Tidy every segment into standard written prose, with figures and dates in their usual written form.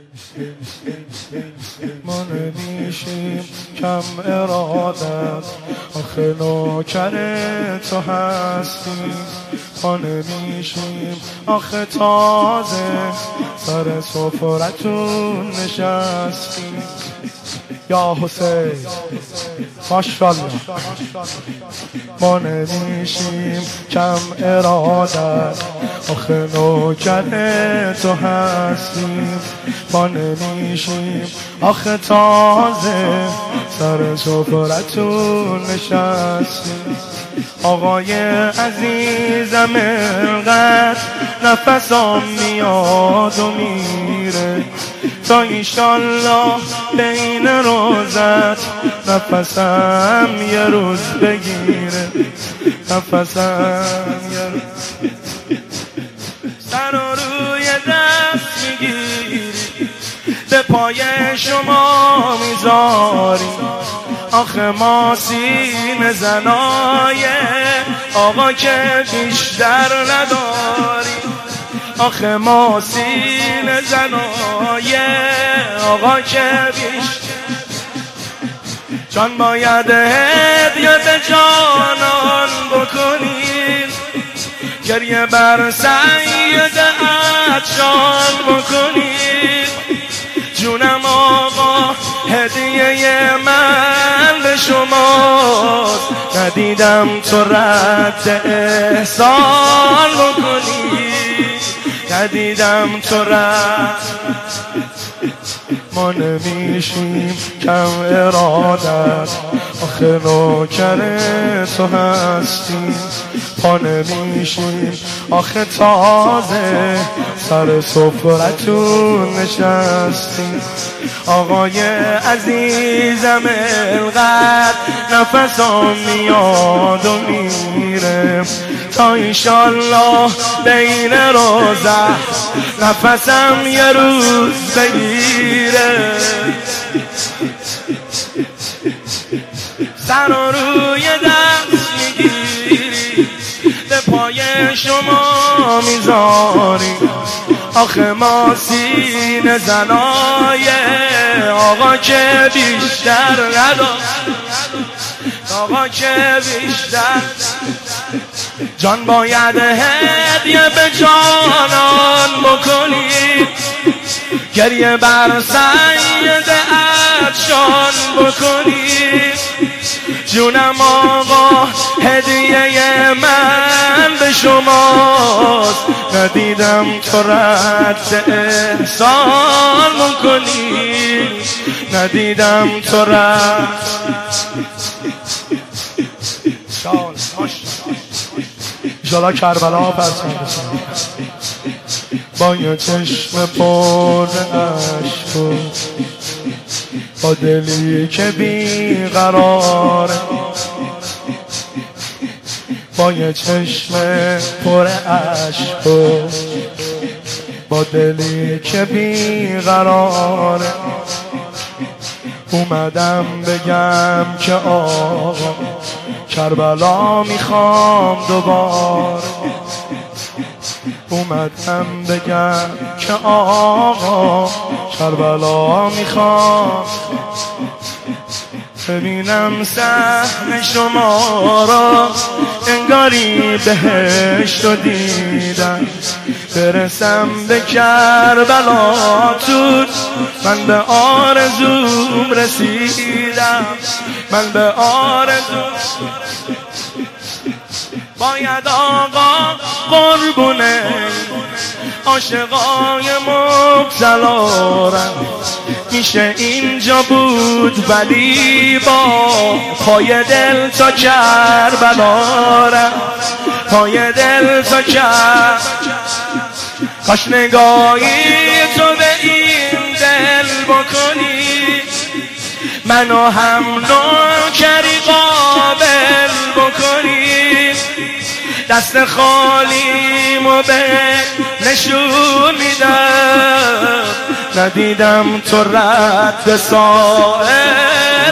ما نمیشیم کم ارادت، آخه نوکر تو هستیم. ما نمیشیم آخه تازه سر سفرتون نشستیم. یا حسین ماشاءالله. ما نمیشیم کم ارادت، آخه نوکر تو هستیم. ما نمیشیم آخه تازه سر سفرتون نشستیم. آقای عزیزم انقدر نفسم میاد و میره، تا ایشالله بین روزت نفسم یه روز بگیره. نفسم یه روز سر و روی دست میگیری، به پای شما میذاری. آخه ما سینه زنای آقا که بیشتر نداریم. آخه ما سینه زنای آقا که بیشتر. جان باید هدیه به جانان بکنید، گریه بر سید عطشان بکنید. جونم آقا هدیه من به شماست، ندیدم تو رد احسان بکنی، ندیدم تو رد. ما نمیشیم کم ارادت، آخه نوکر تو هستیم. ما نمیشیم آخه تازه سر سفرتون نشستیم. آقای عزیزم انقدر نفسم میاد و میره، تا ایشالله بین روزه نفسم یه روز بگیره. سر و روی دست میگیری، به پای شما میذاری. آخه ما سینه زنای آقا که بیشتر ندار، آقا که بیشتر. جان باید هدیه به جانان بکنید، گریه بر سید عطشان بکنید. جونم آقا هدیه من به شماست، ندیدم تو رد احسان بکنی، ندیدم تو رد. انشاءالله کربلا پرچم بسن با یه چشم پر عشق و با دلی که بیقراره، با یه چشم پر عشق و با دلی که بیقراره. اومدم بگم که آقا کربلا میخوام دوباره. اومدم بگم که آقا کربلا میخوام ببینم صحن شما را، انگاری بهشت رو دیدم. برسم به کربلاتون، من به آرزوم رسیدم، من به آرزوم. باید آقا قربونه عاشقای مبتلا رم، میشه اینجا بود ولی با پای دل تا کربلا رم، پای دل تا کربلا. کاش نگاهی تو به این دل بکنی، منو هم نوکری قابل بکنی. دست خالیمو به نشون میدم، ندیدم تو رد سائل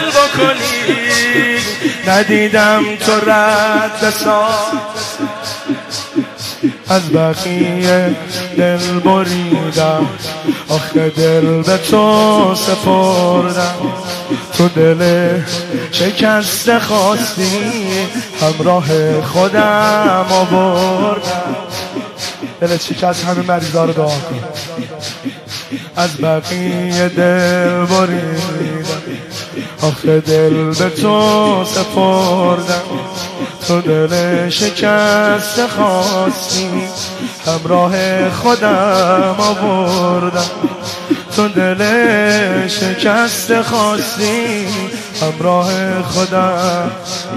بکنی، ندیدم تو رد سائل. از بقیه دل بریدم، آخه دل به تو سپردم. تو دل شکسته خواستی، همراه خودم آوردم. دل شکست همه مریضا رو دعا کن. از بقیه دل بریدم، آخه دل به تو سپردم. تو دل شکست خواستی، همراه خودم آوردم. تو دل شکست خواستی، همراه خودم.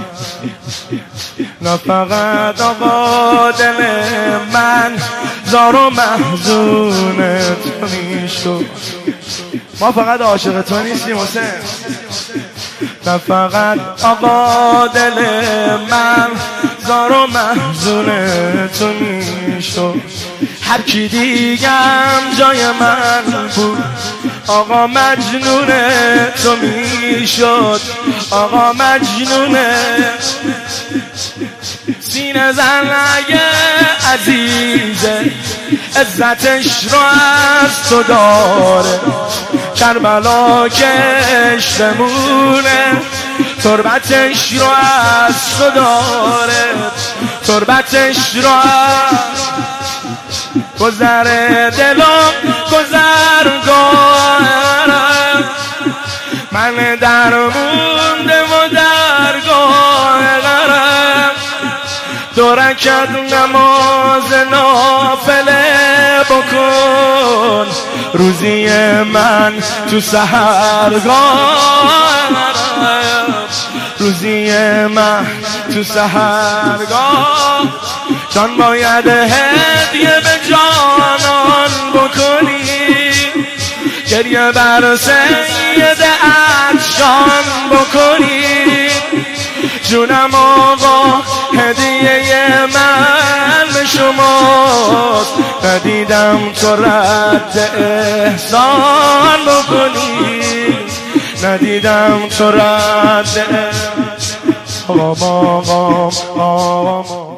نه فقط آقا دل من زار و محزون تو میشد، ما فقط عاشق تو نیستیم حسین. نه فقط آقا دل من زار و محزون تو میشد، هر کی دیگم جای من بود آقا مجنون تو میشد. آقا مجنون سینه زن اگه عزیزه، عزتش رو از تو داره. کربلا کش بمونه، تربتش رو از تو داره. تربتش رو گذر دلم گذرگاه، من در مونده و درگاه غرم. دو رکعت نماز نافله بکن، روزی من تو سحرگاه. روزی من تو سحرگاه، جان باید هدیه به جانان بکنی. گریه بر سید عطشان بکنی. جونم آقا هدیه من به شماست، ندیدم تو رد احسان بکنی. ندیدم تو رد آقا